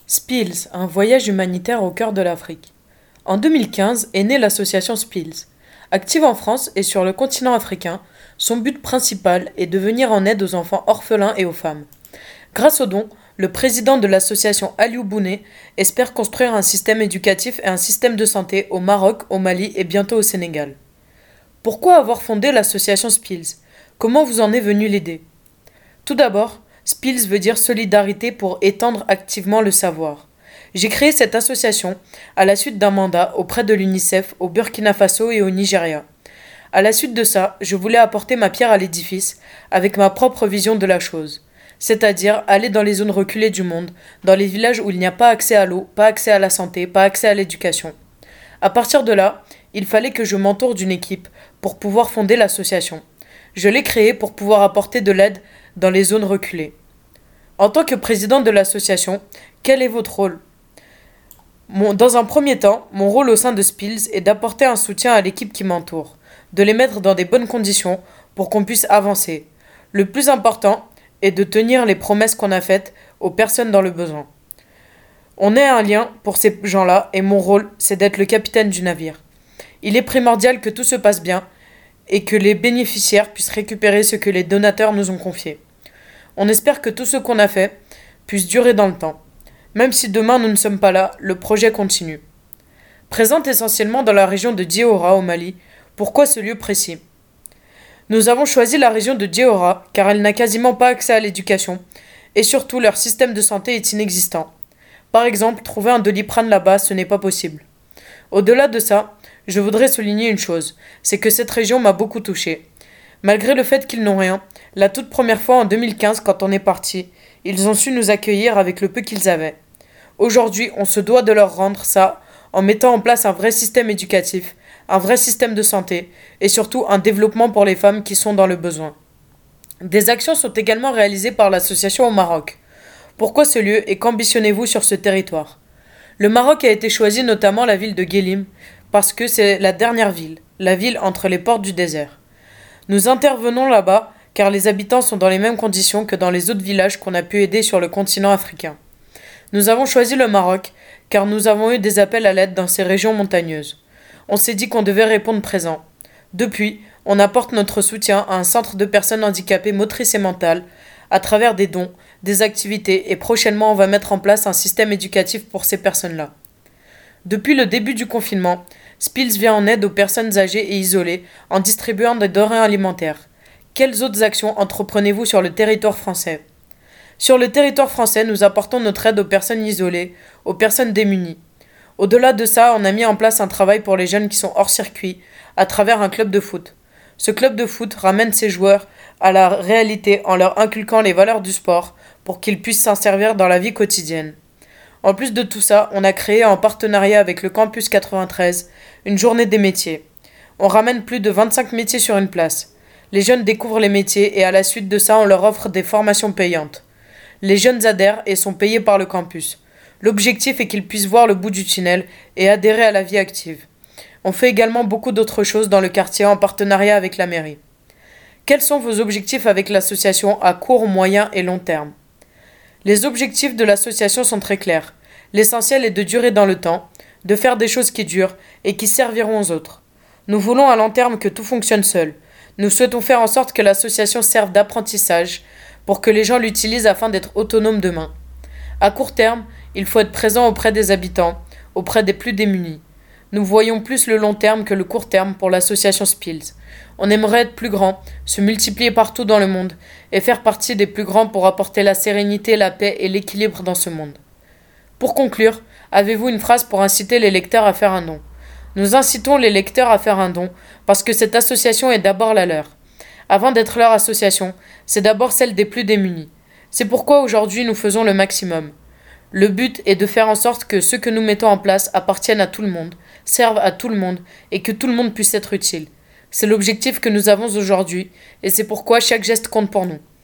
Spills, un voyage humanitaire au cœur de l'Afrique. En 2015 est née l'association Spills. Active en France et sur le continent africain, son but principal est de venir en aide aux enfants orphelins et aux femmes. Grâce aux dons, le président de l'association Aliou Bouné espère construire un système éducatif et un système de santé au Maroc, au Mali et bientôt au Sénégal. Pourquoi avoir fondé l'association Spills? Comment vous en est venue l'idée? Tout d'abord, Spills veut dire solidarité pour étendre activement le savoir. J'ai créé cette association à la suite d'un mandat auprès de l'UNICEF au Burkina Faso et au Nigeria. À la suite de ça, je voulais apporter ma pierre à l'édifice avec ma propre vision de la chose. C'est-à-dire aller dans les zones reculées du monde, dans les villages où il n'y a pas accès à l'eau, pas accès à la santé, pas accès à l'éducation. À partir de là, il fallait que je m'entoure d'une équipe pour pouvoir fonder l'association. Je l'ai créée pour pouvoir apporter de l'aide dans les zones reculées. En tant que président de l'association, quel est votre rôle? Dans un premier temps, mon rôle au sein de Spills est d'apporter un soutien à l'équipe qui m'entoure, de les mettre dans des bonnes conditions pour qu'on puisse avancer. Le plus important est de tenir les promesses qu'on a faites aux personnes dans le besoin. On est un lien pour ces gens-là et mon rôle, c'est d'être le capitaine du navire. Il est primordial que tout se passe bien et que les bénéficiaires puissent récupérer ce que les donateurs nous ont confié. On espère que tout ce qu'on a fait puisse durer dans le temps. Même si demain nous ne sommes pas là, le projet continue. Présente essentiellement dans la région de Djéhora au Mali, pourquoi ce lieu précis? Nous avons choisi la région de Djéhora car elle n'a quasiment pas accès à l'éducation et surtout leur système de santé est inexistant. Par exemple, trouver un Doliprane là-bas, ce n'est pas possible. Au-delà de ça, je voudrais souligner une chose, c'est que cette région m'a beaucoup touché. Malgré le fait qu'ils n'ont rien, la toute première fois en 2015 quand on est parti, ils ont su nous accueillir avec le peu qu'ils avaient. Aujourd'hui, on se doit de leur rendre ça en mettant en place un vrai système éducatif, un vrai système de santé et surtout un développement pour les femmes qui sont dans le besoin. Des actions sont également réalisées par l'association au Maroc. Pourquoi ce lieu et qu'ambitionnez-vous sur ce territoire? Le Maroc a été choisi notamment la ville de Guélim parce que c'est la dernière ville, la ville entre les portes du désert. Nous intervenons là-bas car les habitants sont dans les mêmes conditions que dans les autres villages qu'on a pu aider sur le continent africain. Nous avons choisi le Maroc car nous avons eu des appels à l'aide dans ces régions montagneuses. On s'est dit qu'on devait répondre présent. Depuis, on apporte notre soutien à un centre de personnes handicapées motrices et mentales à travers des dons, des activités et prochainement on va mettre en place un système éducatif pour ces personnes-là. Depuis le début du confinement, Spills vient en aide aux personnes âgées et isolées en distribuant des denrées alimentaires. Quelles autres actions entreprenez-vous sur le territoire français? Sur le territoire français, nous apportons notre aide aux personnes isolées, aux personnes démunies. Au-delà de ça, on a mis en place un travail pour les jeunes qui sont hors circuit, à travers un club de foot. Ce club de foot ramène ses joueurs à la réalité en leur inculquant les valeurs du sport pour qu'ils puissent s'en servir dans la vie quotidienne. En plus de tout ça, on a créé en partenariat avec le Campus 93 une journée des métiers. On ramène plus de 25 métiers sur une place. Les jeunes découvrent les métiers et à la suite de ça, on leur offre des formations payantes. Les jeunes adhèrent et sont payés par le campus. L'objectif est qu'ils puissent voir le bout du tunnel et adhérer à la vie active. On fait également beaucoup d'autres choses dans le quartier en partenariat avec la mairie. Quels sont vos objectifs avec l'association à court, moyen et long terme? Les objectifs de l'association sont très clairs. L'essentiel est de durer dans le temps, de faire des choses qui durent et qui serviront aux autres. Nous voulons à long terme que tout fonctionne seul. Nous souhaitons faire en sorte que l'association serve d'apprentissage pour que les gens l'utilisent afin d'être autonomes demain. À court terme, il faut être présent auprès des habitants, auprès des plus démunis. Nous voyons plus le long terme que le court terme pour l'association Spills. On aimerait être plus grand, se multiplier partout dans le monde et faire partie des plus grands pour apporter la sérénité, la paix et l'équilibre dans ce monde. Pour conclure, avez-vous une phrase pour inciter les lecteurs à faire un don? Nous incitons les lecteurs à faire un don parce que cette association est d'abord la leur. Avant d'être leur association, c'est d'abord celle des plus démunis. C'est pourquoi aujourd'hui nous faisons le maximum. Le but est de faire en sorte que ce que nous mettons en place appartienne à tout le monde, serve à tout le monde et que tout le monde puisse être utile. C'est l'objectif que nous avons aujourd'hui et c'est pourquoi chaque geste compte pour nous.